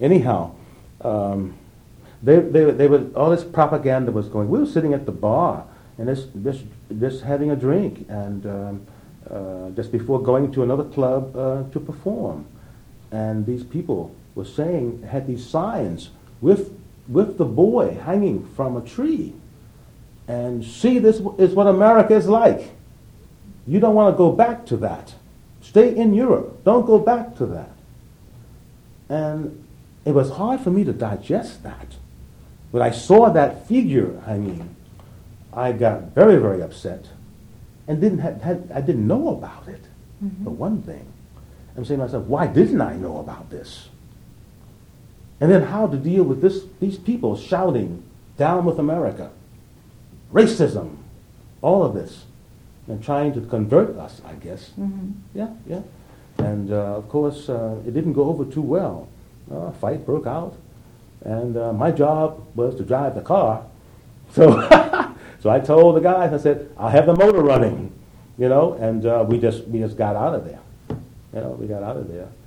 anyhow, they were, all this propaganda was going. We were sitting at the bar and this having a drink, and just before going to another club to perform, and these people were saying, had these signs with the boy hanging from a tree, and see, this is what America is like. You don't want to go back to that. Stay in Europe. Don't go back to that. And it was hard for me to digest that. When I saw that figure hanging, I got very, very upset, and I didn't know about it. For one thing, I'm saying to myself, why didn't I know about this? And then how to deal with these people shouting, "Down with America," racism, all of this, and trying to convert us, I guess. Yeah. And of course, it didn't go over too well. A fight broke out, and my job was to drive the car. So, so I told the guys, I said, "I'll have the motor running," and we just got out of there. We got out of there.